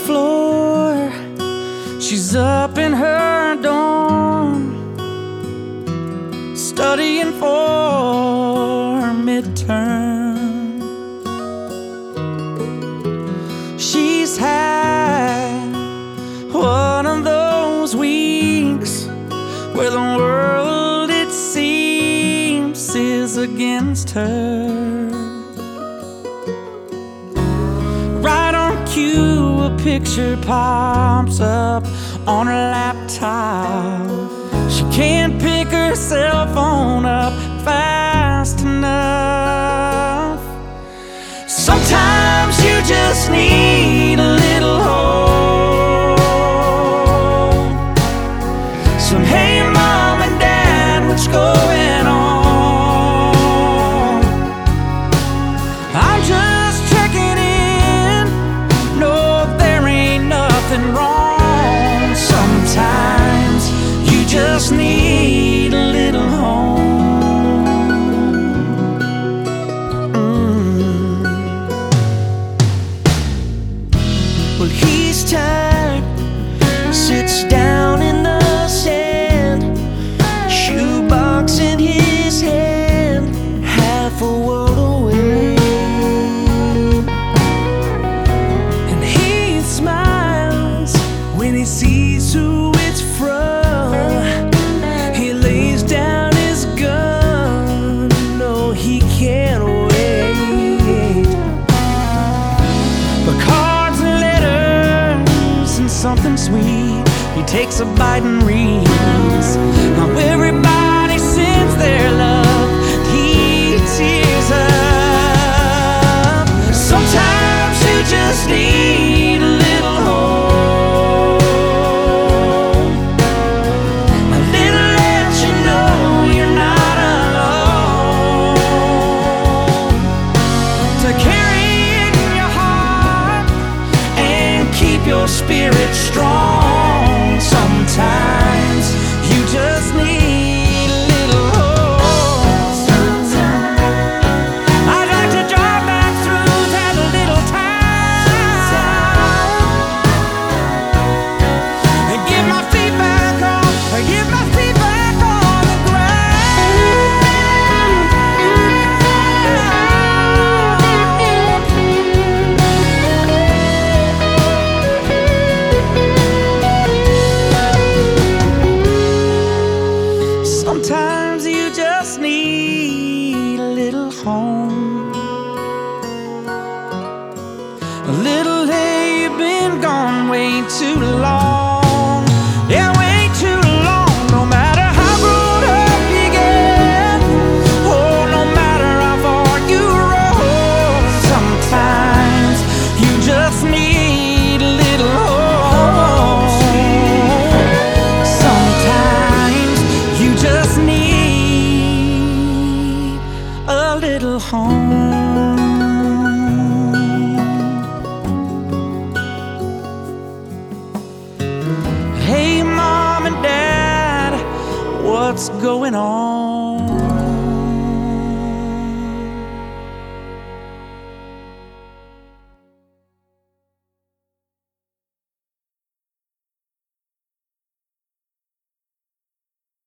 floor. She's up in her dorm, studying for midterm. She's had one of those weeks where the world, it seems, is against her. Right on cue, a picture pops up on her laptop. She can't pick her cell phone up fast enough. Sometimes you just need a little hope. Some hey mom and dad, what's going on? I'm just checking in. No, there ain't nothing wrong. Sometimes you just need a little home. Well, he's tired, sits down in the sand, shoebox in his hand, half a world away. And he smiles when he sees who it's from. He lays down his gun, no, he can't wait. But cards and letters and something sweet, he takes a bite and reads. Now everybody sends their love, he tears up. Sometimes you just need a little hope, a little let you know you're not alone, to carry in your heart and keep your spirit strong. Sometimes you just need a little hope. I'd like to drive back through that little town and get my feet back on, get my feet back on the ground. Sometimes you just need a little home, a little hey, you've been gone way too long. Yeah, way too long. No matter how grown up you get, oh, no matter how far you roll, sometimes you just need a little hope. Sometimes you just need a little home. Hey mom and dad, what's going on?